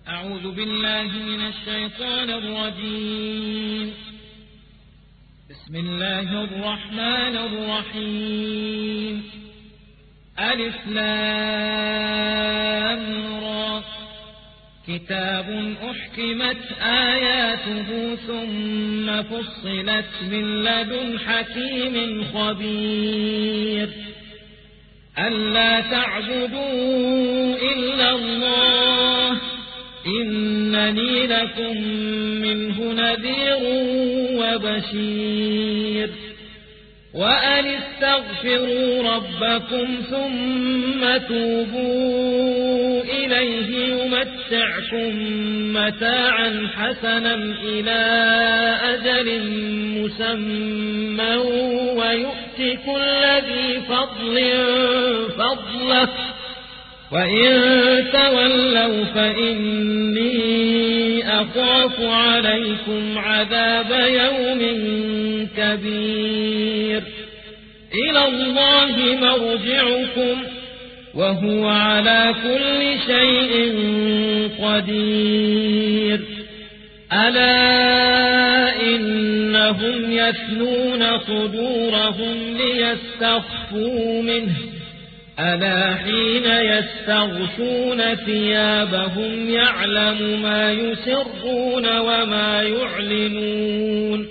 أعوذ بالله من الشيطان الرجيم. بسم الله الرحمن الرحيم. ألف لام را. كتاب أحكمت آياته ثم فصلت من لدن حكيم خبير. ألا تعبدوا إلا الله إنني لكم منه نذير وبشير. وأن استغفروا ربكم ثم توبوا إليه يمتعكم متاعا حسنا إلى أجل مسمى ويؤت كل ذي فضل فضله وإن تولوا فإني أخاف عليكم عذاب يوم كبير. إلى الله مرجعكم وهو على كل شيء قدير. ألا إنهم يثنون صدورهم ليستخفوا منه ألا حين يستغشون ثيابهم يعلم ما يسرون وما يعلنون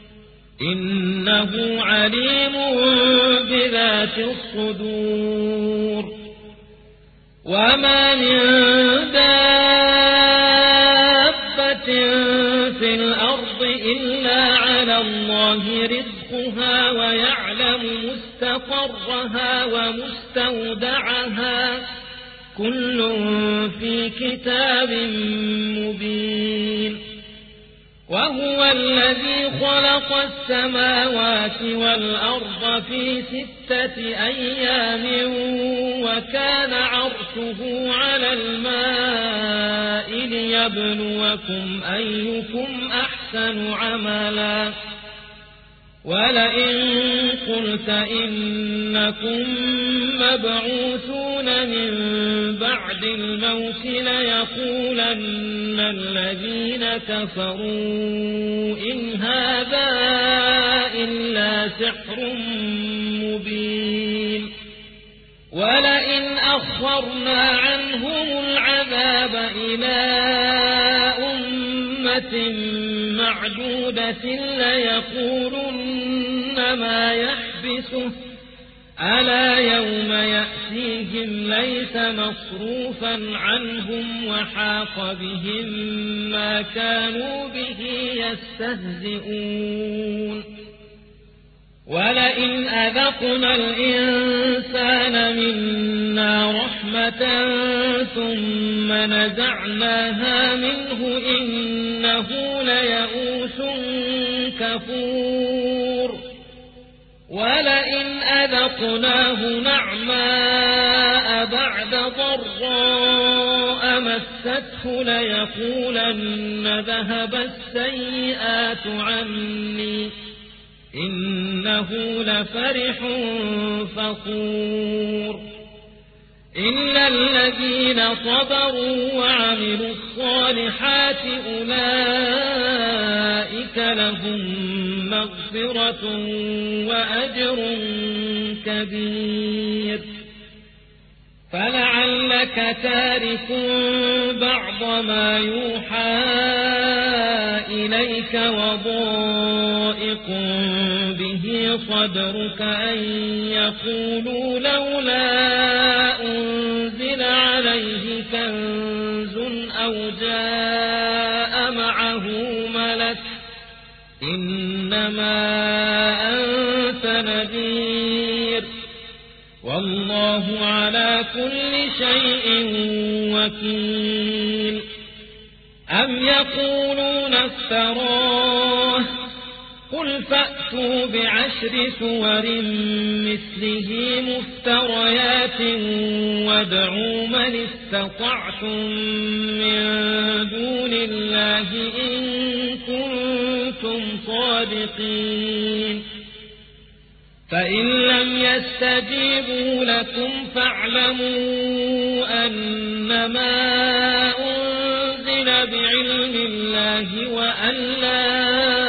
إنه عليم بذات الصدور. وما من دابة في الأرض إلا على الله رزقها ويعلم مستقرها ومستودعها كل في كتاب مبين. وهو الذي خلق السماوات والأرض في 6 أيام وكان عرشه على الماء ليبلوكم أيكم أحسن عملا. ولئن قلت إنكم مبعوثون من بعد الموت ليقولن الذين كفروا إن هذا إلا سحر مبين. ولئن أخرنا عنهم العذاب إلى أمة معدودة ليقولن ما يحبسه ألا يوم يأتيهم ليس مصروفا عنهم وحاق بهم ما كانوا به يستهزئون. ولئن أذقنا الإنسان منا رحمة ثم نزعناها منه إنه ليئوس كفور. ولئن أذقناه نعماء بعد ضراء مسته ليقولن ذهب السيئات عني إنه لفرح فخور. إلا الذين صبروا وعملوا الصالحات أولئك لهم مغفرة وأجر كبير. فلعلك تارك بعض ما يوحى إليك وضائق به صدرك أن يقولوا لولا أنزل عليه كنز أو جاء معه ملك إنما أنت نذير والله على كل شيء وكيل. أم يقولون افتراه قل فأتوا ب10 سور مثله مفتريات وادعوا من استطعتم من دون الله إن كنتم صادقين. فإن لم يستجيبوا لكم فاعلموا أنما أنزل بعلم الله وأن لا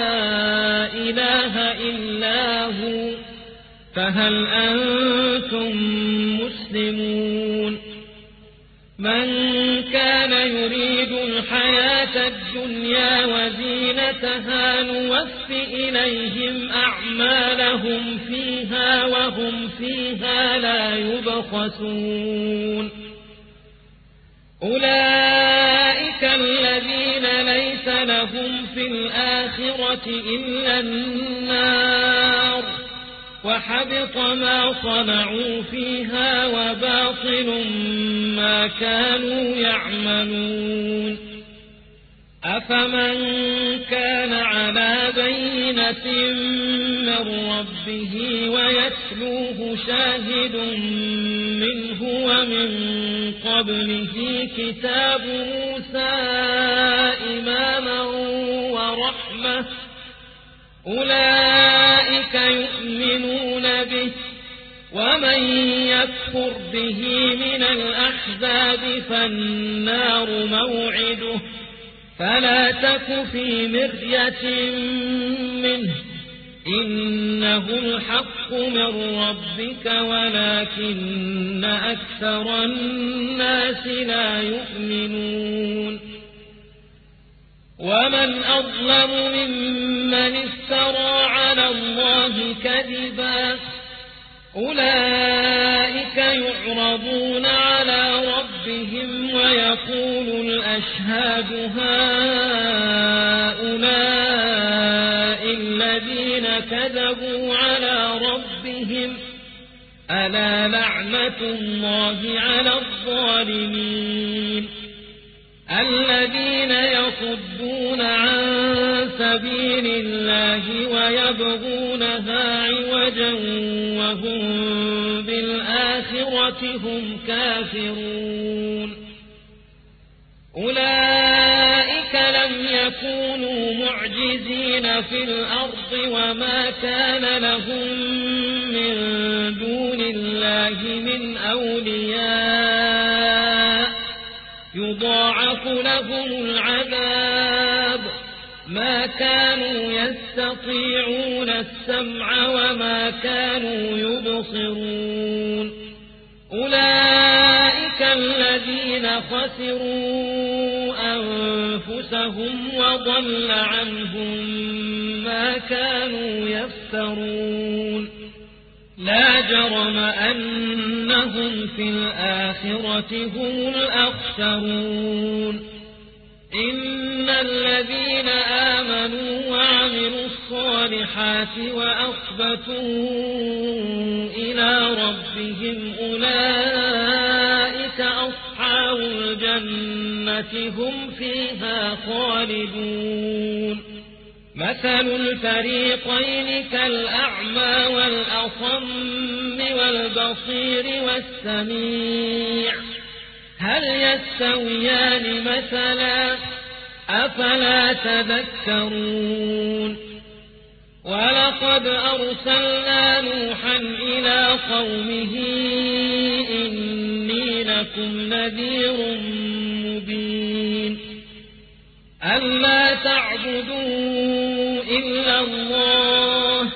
إله إلا هو فهل أنتم مسلمون من كان يريد الحياة الدنيا وزينتها نوف إليهم أعمالهم فيها وهم فيها لا يبخسون أولئك الذين ليس لهم في الآخرة إلا النار وحبط ما صنعوا فيها وباطل ما كانوا يعملون أفمن كان على بينة من ربه ويتلوه شاهد منه ومن قبله كتاب موسى إماما ورحمة أولئك يؤمنون به ومن يكفر به من الأحزاب فالنار موعده فلا تك في مرية منه إنه الحق من ربك ولكن أكثر الناس لا يؤمنون ومن أظلم ممن افترى على الله كذبا أولئك يعرضون على ربهم ويقول الأشهاد هؤلاء الذين كذبوا على ربهم ألا لعنة الله على الظالمين الذين يصدون عن سبيل الله ويبغونها عوجا وهم بالآخرة هم كافرون أولئك لم يكونوا معجزين في الأرض وما كان لهم من دون الله من أولياء يضاعف لهم العذاب ما كانوا يستطيعون السمع وما كانوا يبصرون أولئك الذين خسروا أنفسهم وضل عنهم ما كانوا يفترون لا جرم أنهم في الآخرة هم الأخسرون إن الذين آمنوا وعملوا الصالحات وأخبتوا إلى ربهم أولئك أصحاب الجنة هم فيها خالدون مثل الفريقين كالأعمى والأصم والبصير والسميع هل يستويان مثلا أفلا تذكرون ولقد أرسلنا نوحا إلى قومه إني لكم نذير مبين ألا تعبدوا إلا الله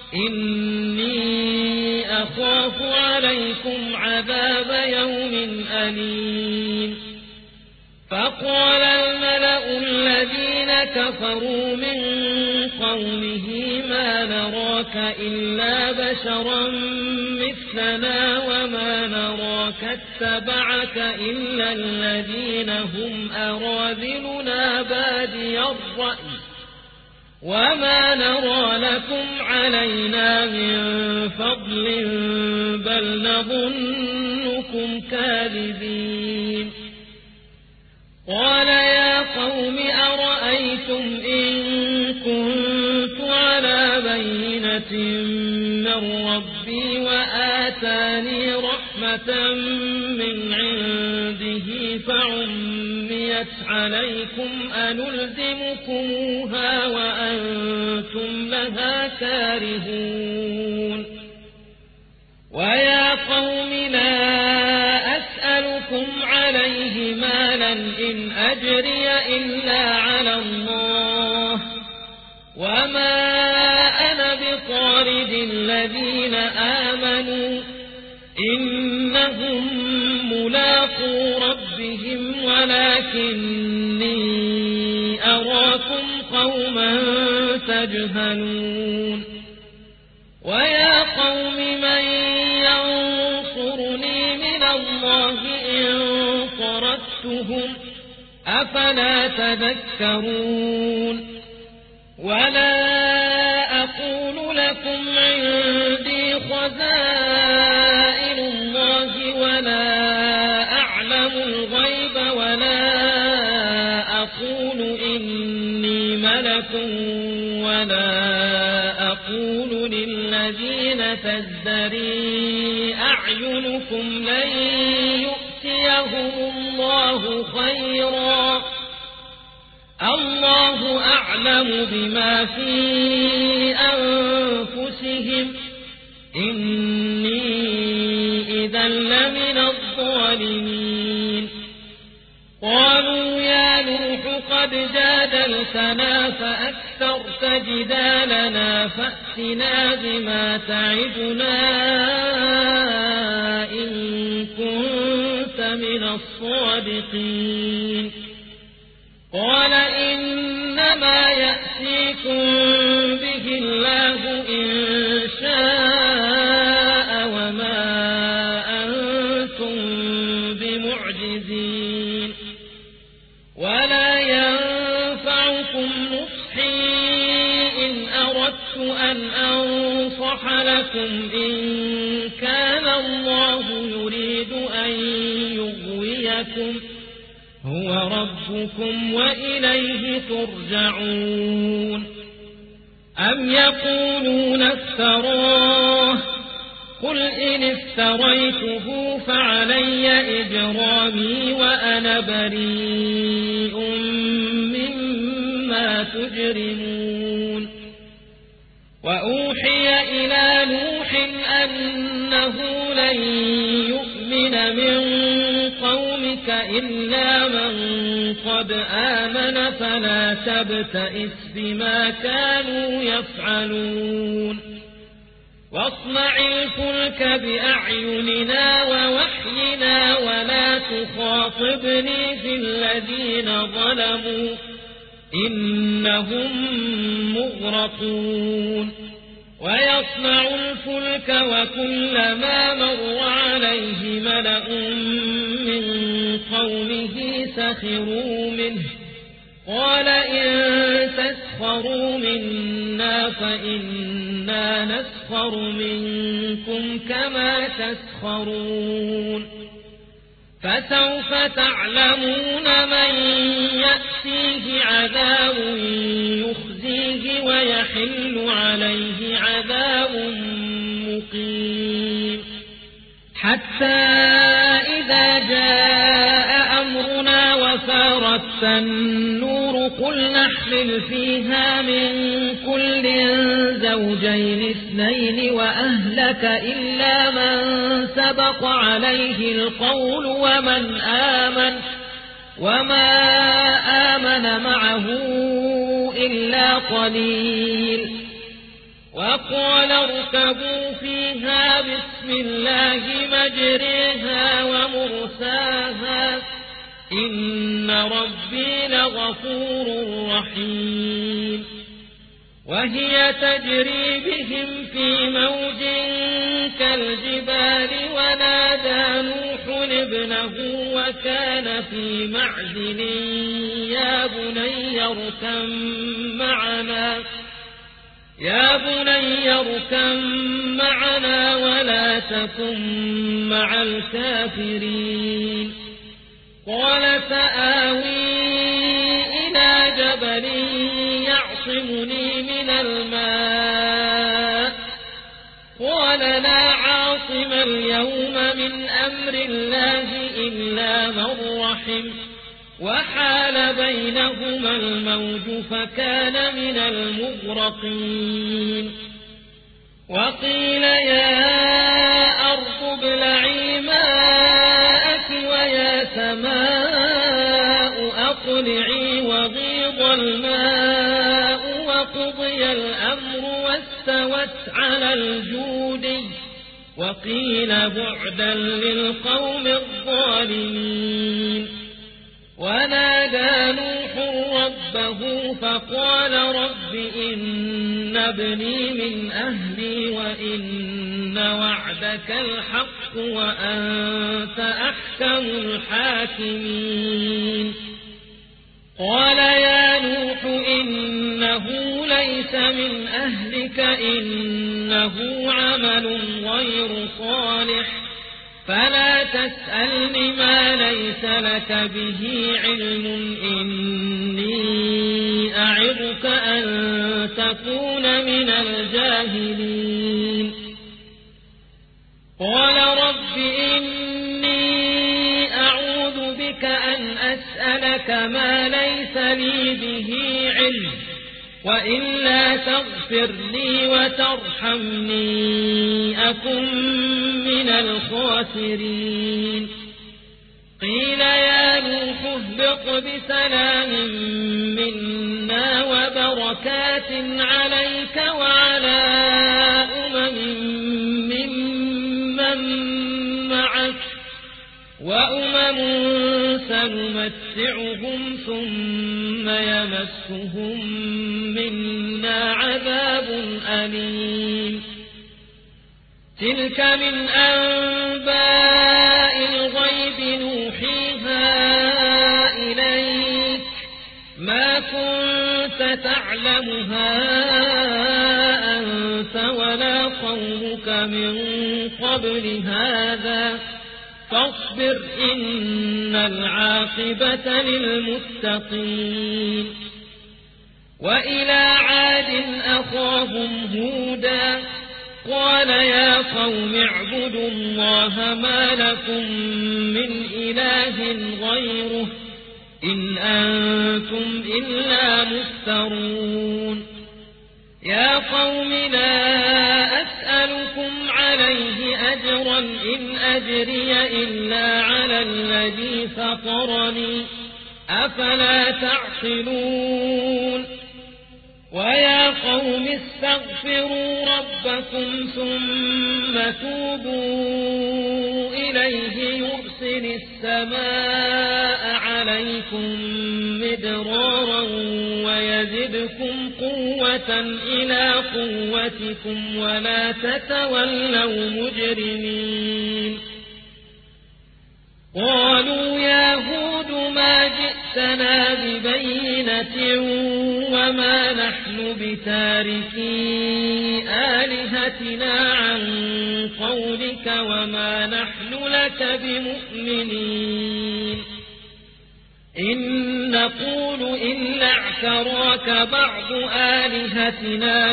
إني أخاف عليكم عذاب يوم أليم فقال الملأ الذين كفروا من قومه ما نراك إلا بشرا مثلنا وما نراك اتبعك إلا الذين هم أراذلنا بادي الرأي وما نرى لكم علينا من فضل بل نظنكم كاذبين قال يا قوم أرأيتم إن كنت على بينة من ربي وآتاني رحمة من عنده فعميت عليكم أنلزمكموها وأنتم لها كارهون ويا قوم لا أسألكم عليه عليه مالا إن أجري إلا على الله وما أنا بطارد الذين آمنوا إنهم ملاقو ربهم ولكني أراكم قوما تجهلون ويا قوم من ينصرني من الله إن طردتهم أفلا تذكرون ولا أقول لكم عندي خزائن الله ولا أعلم الغيب ولا أقول إني ملك ولا أقول للذين تزدري أعينكم لن يؤتيهم الله خيرا الله أعلم بما في أنفسهم إني إذا لمن الظالمين قالوا يا نوح قد جادلتنا فأكثرت جدالنا فأتنا بما تعدنا إن كنت من الصادقين قال إنما يأتيكم به الله إن شاء وما أنتم بمعجزين ولا ينفعكم نصحي إن أردت أن أنصح لكم إن كان الله يريد أن يغويكم هو ربكم وإليه ترجعون أم يقولون افتراه قل إن افتريته فعلي إجرامي وأنا بريء مما تجرمون وأوحي إلى نوح أنه لن يؤمن من قومك إلا من قد آمن فلا تبتئس بما كانوا يفعلون واصنع الفلك بأعيننا ووحينا ولا تخاطبني في الذين ظلموا إنهم مغرقون ويصنع الفلك وكلما مر عليه ملأ من قومه سخروا منه قال إن تسخروا منا فإنا نسخر منكم كما تسخرون فسوف تعلمون من يأتيه عذاب يخزيه ويحل عليه عذاب مقيم حتى إذا جاء أمرنا وفارت النور قل نحمل فيها من كل زوجين اثنين وأهلك إلا من سبق عليه القول وما آمن معه إلا قليل وقال اركبوا فيها بسم الله مجريها ومرساها إن ربي لغفور رحيم وهي تجري بهم في موج كالجبال ونادى نوح ابنه وكان في معزل يا بني اركب معنا ولا تكن مع الكافرين قال سآوي إلى جبل يعصمني من الماء قال لا عاصم اليوم من أمر الله إلا من رحم وحال بينهما الموج فكان من المغرقين وقيل يا أرض ابلعي ماءك ويا سماء أقلعي وغيض الماء وقضي الأمر واستوت على الجود وقيل بعدا للقوم الظالمين ونادى نوح ربه فقال رب إن ابني من أهلي وإن وعدك الحق وأنت أحكم الحاكمين قال يا نوح إنه ليس من أهلك إنه عمل غير صالح فلا تسألني ما ليس لك به علم إني أعظك أن تكون من الجاهلين قال رب إني أعوذ بك أن أسألك ما ليس لي به علم وإلا تغفر لي وترحمني أكن من الخاسرين قيل يا نوح اهبط بسلام منا وبركات عليك وعلى ممن معك وأمم سنمتعهم ثم يمسهم منا عذاب أليم تلك من أنباء الغيب نوحيها إليك ما كنت تعلمها أنت ولا قومك من قبل هذا فاصبر إن العاقبة للمتقين وإلى عاد أخاهم هودا قال يا قوم اعبدوا الله ما لكم من إله غيره إن أنتم إلا مفترون يا قوم لا أسألكم عليه أجرا إن أجري إلا على الذي فطرني أفلا تعقلون ويا قوم استغفروا ربكم ثم توبوا إليه يرسل السماء عليكم مدرارا ويزدكم قوة إلى قوتكم ولا تتولوا مجرمين قالوا يا هود ما جئتنا ببينة وما نحن بتاركي آلهتنا عن قولك وما نحن لك بمؤمنين إن نقول إلا اعتراك بعض آلهتنا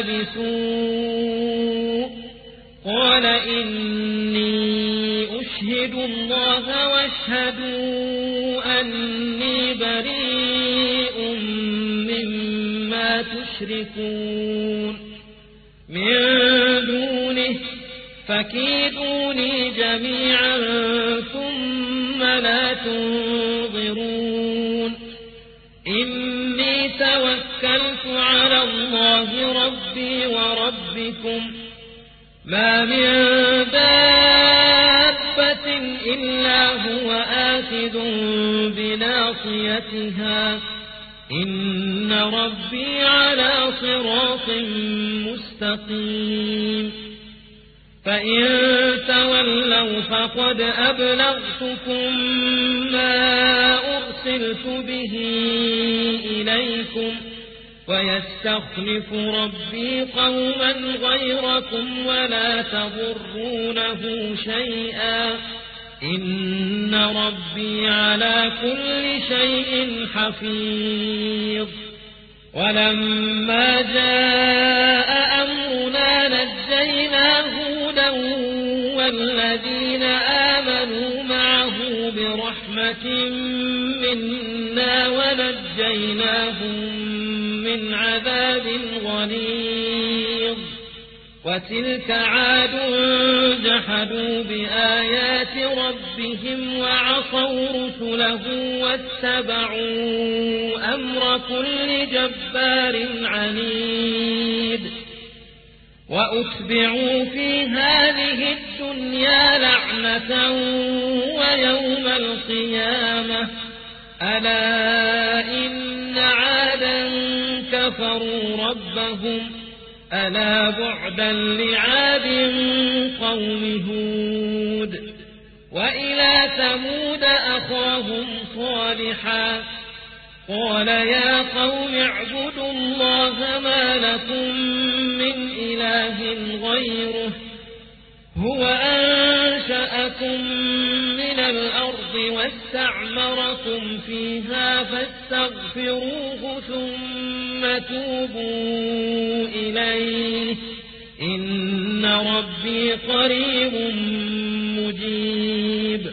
بسوء قال إني أشهد الله واشهدوا أني بريء مما تشركون من دونه فكيدوني جميعا ثم لا تنظرون إني توكلت على الله ربي وربكم ما من دابة إلا هو آخذ بناصيتها إن ربي على صراط مستقيم فإن تولوا فقد أبلغتكم ما أرسلت به إليكم ويستخلف ربي قوما غيركم ولا تضرونه شيئا إن ربي على كل شيء حفيظ ولما جاء أمرنا نجينا هودا والذين آمنوا معه برحمة منا ونجيناهم من عذاب غليظ وتلك عاد جحدوا بآيات ربهم وعصوا رسله واتبعوا أمر كل جبار عنيد وأتبعوا في هذه الدنيا لعنة ويوم القيامة ألا إن عادا كفروا ربهم ألا بعدا لعاد قوم هود وإلى ثمود أخاهم صالحا قال يا قوم اعبدوا الله ما لكم من إله غيره هو أنشأكم من الأرض واستعمركم فيها فاستغفروه ثم توبوا إليه إن ربي قريب مجيب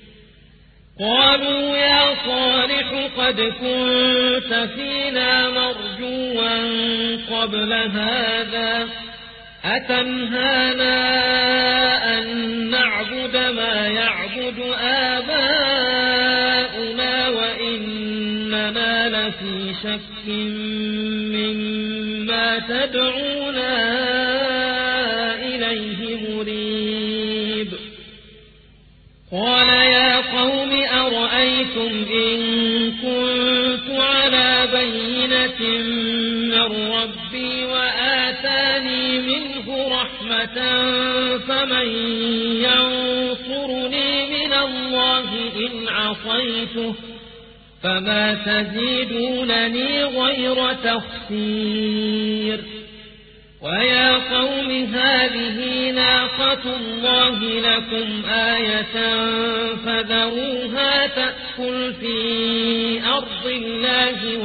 قالوا يا صالح قد كنت فينا مرجوا قبل هذا أتنهانا أن نعبد ما يعبد آباؤنا وإننا لفي شك مما تدعونا إليه مريب قال يا قوم أرأيتم إن كنت على بينة من ربي وآتاني منه رحمة فمن ينصرني من الله إن عصيته فما تزيدونني غير تخسير ويا قوم هذه ناقة الله لكم آية فذروها تأكل في أرض الله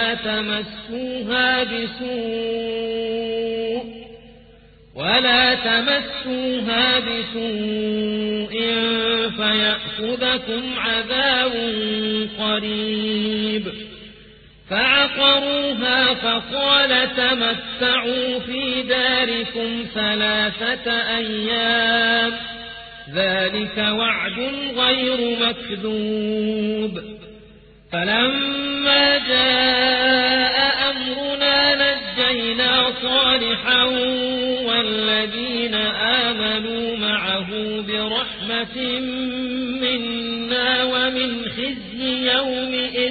ولا تمسوها بسوء فيأخذكم عذاب قريب فعقروها فقال تمتعوا في داركم 3 أيام ذلك وعد غير مكذوب فلما جاء أمرنا نجينا صالحا والذين آمنوا معه برحمة منا ومن خزي يومئذ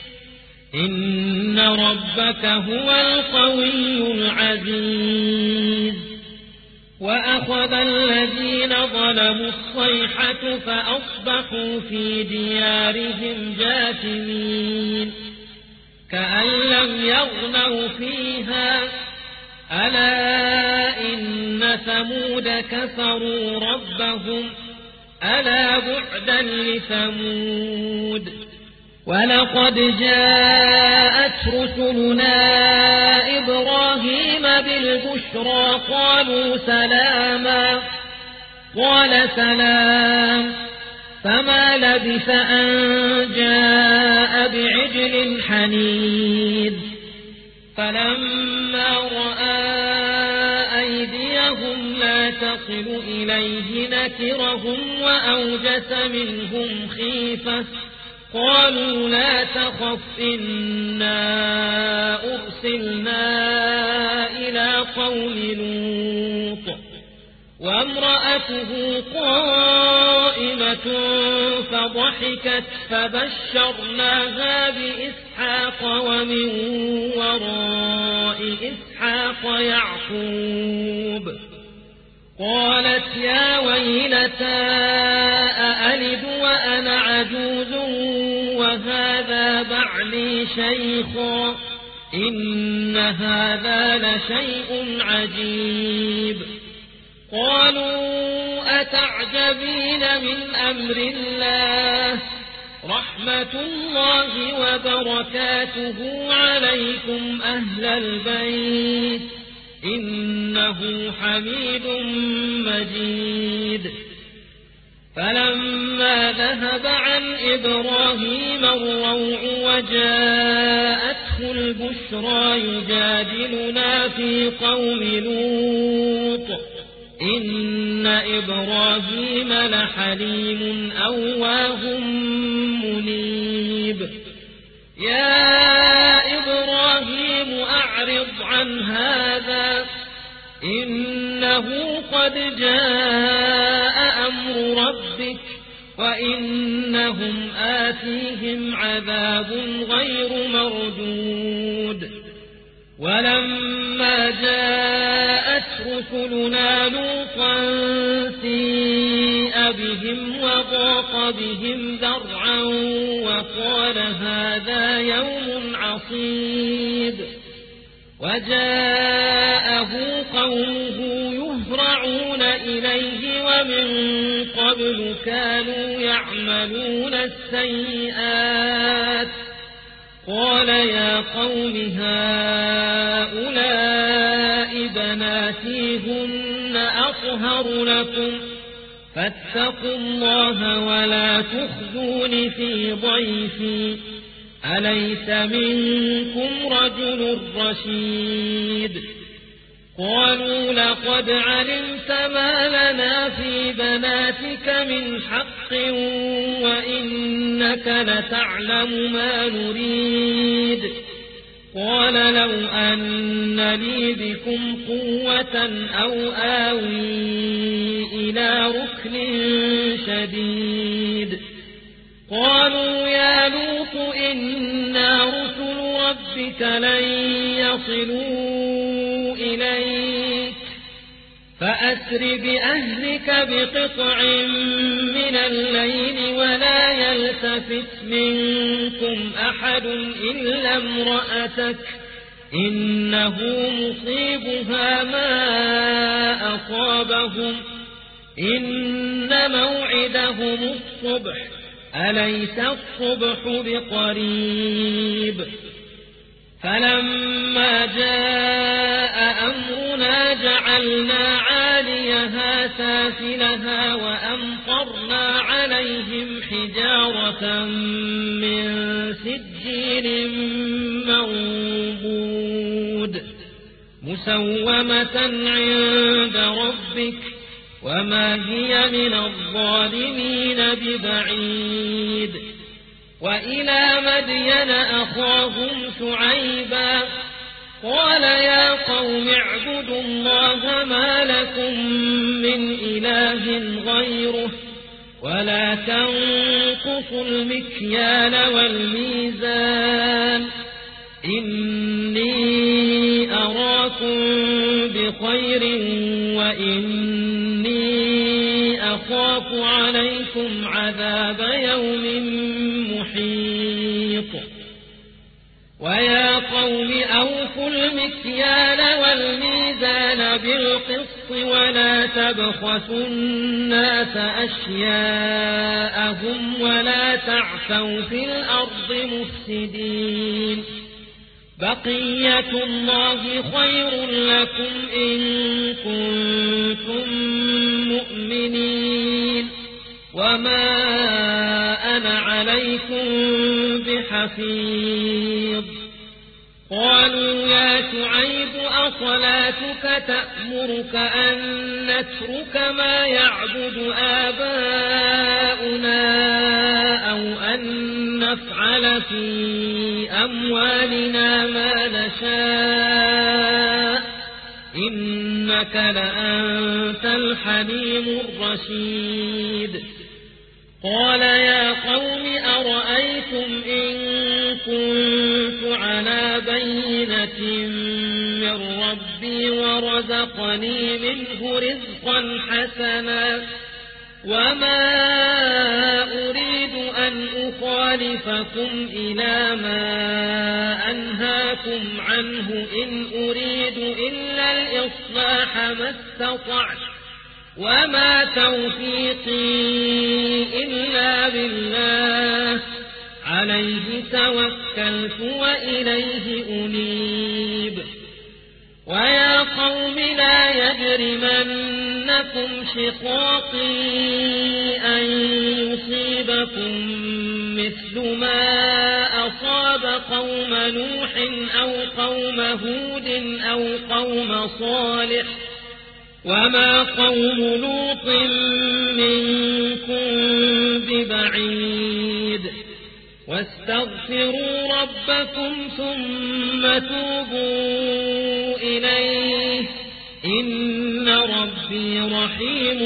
إن ربك هو القوي العزيز وأخذ الذين ظلموا الصيحة فأصبحوا في ديارهم جاثمين كأن لم يغنوا فيها ألا إن ثمود كفروا ربهم ألا بعدا لثمود ولقد جاءت رسلنا إبراهيم بالبشرى قالوا سلاما قال سلام فما لبث أن جاء بعجل حنيذ فلما رأى أيديهم لا تصل إليه نكرهم وأوجس منهم خيفة قالوا لا تخف إنا أرسلنا إلى قوم لوط وامرأته قائمة فضحكت فبشرناها بإسحاق ومن وراء إسحاق يعقوب قالت يا ويلتى أألد وأنا عجوز وهذا بعلي شيخا إن هذا لشيء عجيب قالوا أتعجبين من أمر الله رحمة الله وبركاته عليكم أهل البيت إنه حميد مجيد فلما ذهب عن إبراهيم الروع وجاءته جاءته البشرى يجادلنا في قوم لوط إن إبراهيم لحليم أواه منيب يا إبراهيم أعرض عن هذا إنه قد جاء أمر ربك وإنهم آتيهم عذاب غير مردود ولما جاءت رسلنا لوطا سيء بهم وضاق بهم ذرعا وقال هذا يوم عصيب وجاءه قومه يهرعون إليه ومن قبل كانوا يعملون السيئات قال يا قوم هؤلاء بناتي هن أطهر لكم فاتقوا الله ولا تخزون في ضيفي أليس منكم رجل رشيد قالوا لقد علمت ما لنا في بناتك من حق وإنك لتعلم ما نريد قال لو أن لي بكم قوة أو آوي إلى ركن شديد قالوا يا لوط إنا رسل ربك لن يصلوا إليك فأسر بأهلك بقطع من الليل ولا يلتفت منكم أحد إلا امرأتك إنه مصيبها ما أصابهم إن موعدهم الصبح أليس الصبح بقريب فلما جاء أمرنا جعلنا عاليها سافلها وأمطرنا عليهم حجارة من سجيل منضود مسومة عند ربك وما هي من الظالمين ببعيد وإلى مدين أخاهم شعيبا قال يا قوم اعبدوا الله ما لكم من إله غيره ولا تنقصوا المكيال والميزان إني أراكم بخير وإني أخاف عليكم عذاب يوم محيط ويا قوم أوفوا المكيال والميزان بالقسط ولا تبخسوا الناس أشياءهم ولا تعثوا في الأرض مفسدين بقية الله خير لكم إن كنتم مؤمنين وما أنا عليكم بحفيظ قالوا يا شعيب أصلاتك تأمرك أن نترك ما يعبد آباؤنا أو أن نفعل في أموالنا ما نشاء إنك لأنت الحليم الرشيد قال يا قوم أرأيتم إن كنت على بينة من ربي ورزقني منه رزقا حسنا وما أريد أن أخالفكم إلى ما أنهاكم عنه إن أريد إلا الإصلاح ما استطعت وما توفيقي إلا بالله عليه توكلت وإليه أنيب ويا قوم لا يجرمنكم شقاقي أن يصيبكم مثل ما أصاب قوم نوح أو قوم هود أو قوم صالح وما قوم لوط منكم ببعيد واستغفروا ربكم ثم توبوا إليه إن ربي رحيم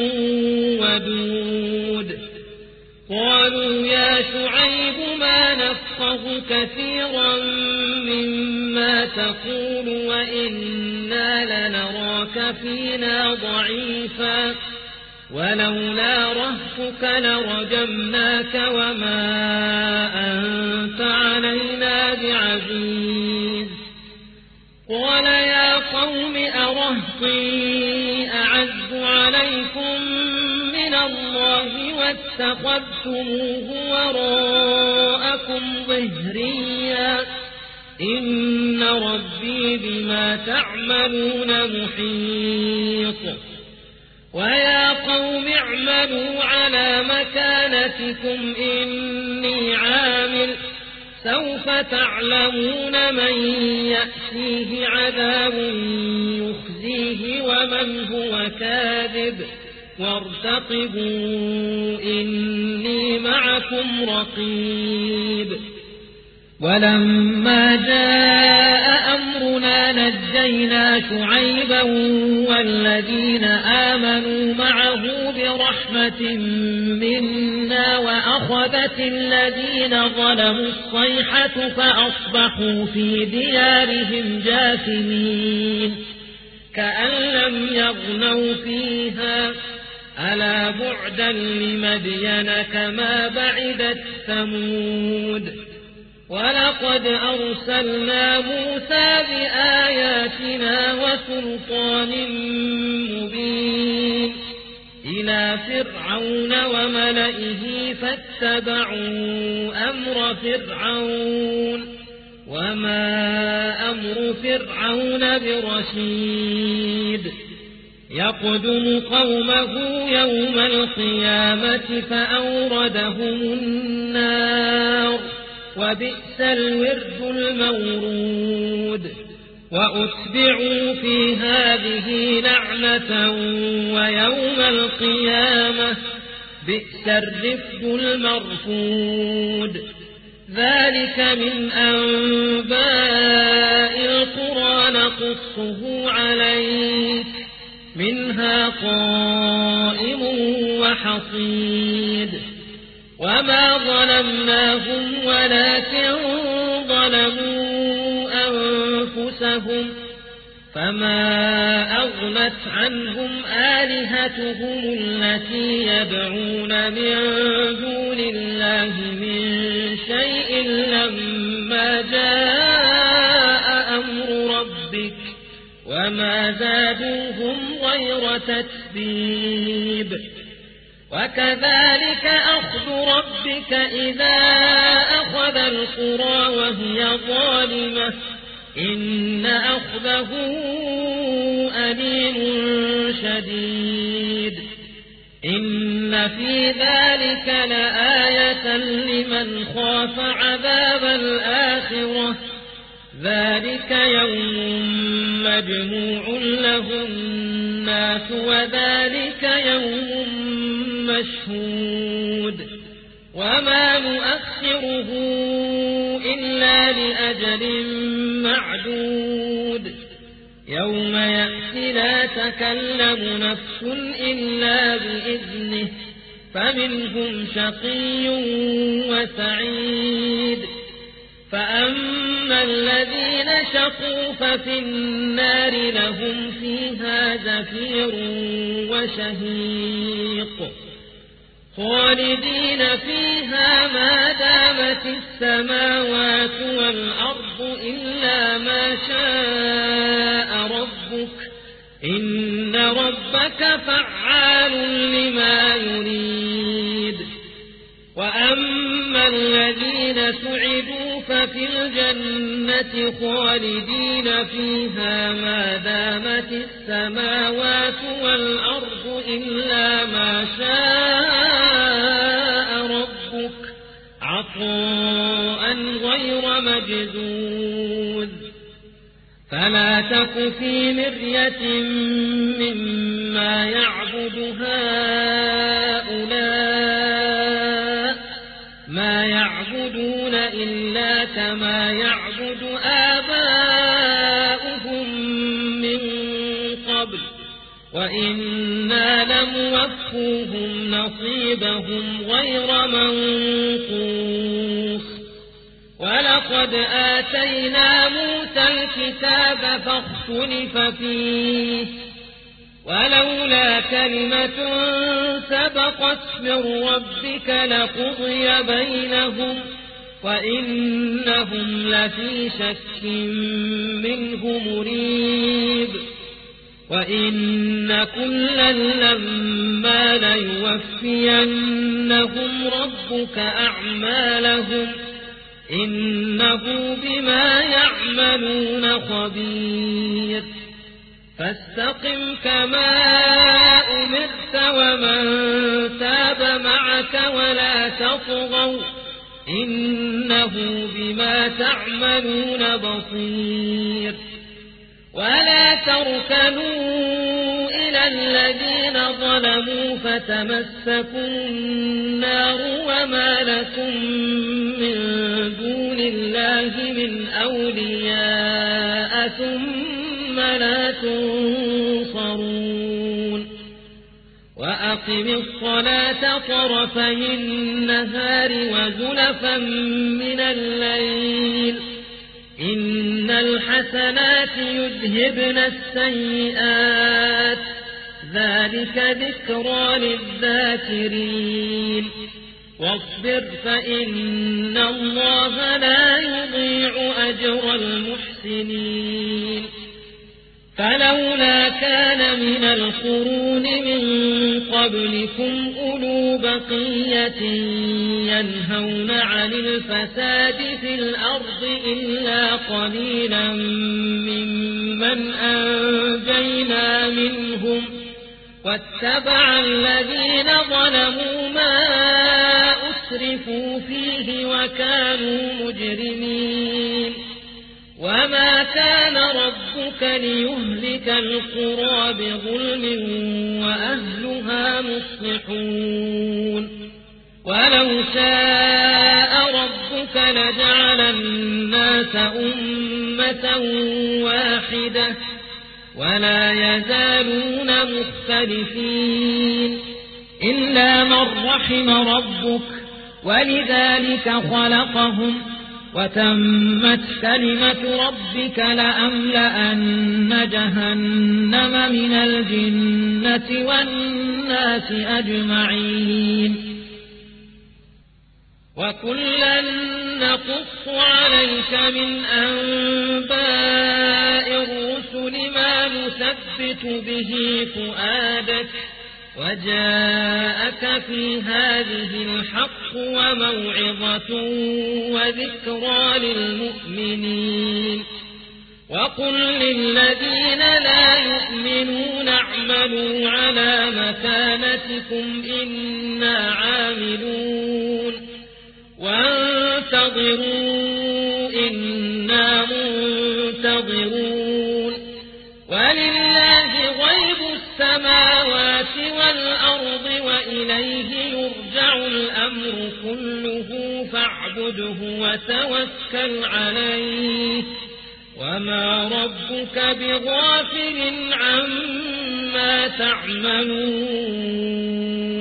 ودود قالوا يا شعيب ما نفقه كثيرا مما تقول وإنا لنراك فينا ضعيفا ولولا رهتك لرجمناك وما أنت علينا بعزيز قال يا قوم أرهطي أعز عليكم من الله واتخذتموه وراءكم ظهريا إن ربي بما تعملون محيط ويا قوم اعملوا على مكانتكم إني عامل سوف تعلمون من يأتيه عذاب يخزيه ومن هو كاذب وارتقبوا إني معكم رقيب ولما جاء أمرنا نجينا شعيبا والذين آمنوا معه برحمة منا وأخذت الذين ظلموا الصيحة فأصبحوا في ديارهم جاثمين كأن لم يغنوا فيها ألا بعدا لمدين كما بعدت ثمود ولقد أرسلنا موسى بآياتنا وسلطان مبين إلى فرعون وملئه فاتبعوا أمر فرعون وما أمر فرعون برشيد يقدم قومه يوم القيامة فأوردهم النار وبئس الورد المورود وأتبعوا في هذه لعنة ويوم القيامة بئس الرفد المرفود ذلك من أنباء القرى نقصه عليك منها قائم وحصيد وما ظلمناهم ولكن ظلموا أنفسهم فما أغنت عنهم آلهتهم التي يدعون من دون الله من شيء لما جاء أمر ربك وما زادوهم غير تتبيب وكذلك أخذ ربك إذا أخذ القرى وهي ظالمة إن أخذه أليم شديد إن في ذلك لآية لمن خاف عذاب الآخرة ذلك يوم مجموع له الناس وذلك يوم مشهود وما نؤخره إلا لأجل معدود يوم يأتي لا تكلم نفس إلا بإذنه فمنهم شقي وسعيد فأما الذين شقوا ففي النار لهم فيها زفير وشهيق خالدين فيها ما دامت السماوات والأرض إلا ما شاء ربك إن ربك فعال لما يريد وأما الذين سعدوا ففي الجنة خالدين فيها ما دامت السماوات والأرض إلا ما شاء ربك عطاء غير مجذوذ فلا تك في مرية مما يعبد هؤلاء ما يعبدون إلا كما يعبد آباؤهم من قبل وإنا لموفوهم نصيبهم غير منقوص ولقد آتينا موسى الكتاب فاختلف فيه ولولا كلمة سبقت من ربك لقضي بينهم وإنهم لفي شك منه مريب وإن كلا لما ليوفينهم ربك أعمالهم إنه بما يعملون خبير فاستقم كما أمرت ومن تاب معك ولا تطغوا إنه بما تعملون بصير ولا تركنوا إلى الذين ظلموا فتمسكوا النار وما لكم من دون الله من أولياء ثم لا تنصرون وأقم الصلاة طرفي النهار وزلفا من الليل إن الحسنات يذهبن السيئات ذلك ذكرى للذاكرين واصبر فإن الله لا يضيع أجر المحسنين فلولا كان من القرون من قبلكم أولو بقية ينهون عن الفساد في الأرض إلا قليلا ممن أنجينا منهم واتبع الذين ظلموا ما أسرفوا فيه وكانوا مجرمين وما كان ربك ليهلك القرى بظلم وأهلها مصلحون ولو شاء ربك لجعل الناس أمة واحدة ولا يزالون مختلفين إلا من رحم ربك ولذلك خلقهم وتمت كلمة ربك لأملأن جهنم من الجنة والناس أجمعين وكلا نقص عليك من أنباء الرسل ما نثبت به فؤادك وجاءك في هذه الحق وموعظة وذكرى للمؤمنين وقل للذين لا يؤمنون اعملوا على مكانتكم إنا عاملون وانتظروا إنا منتظرون ولله غيب السماوات والأرض وإليه يرجع الأمر كله فاعبده وتوكل عليه وما ربك بغافل عما تعملون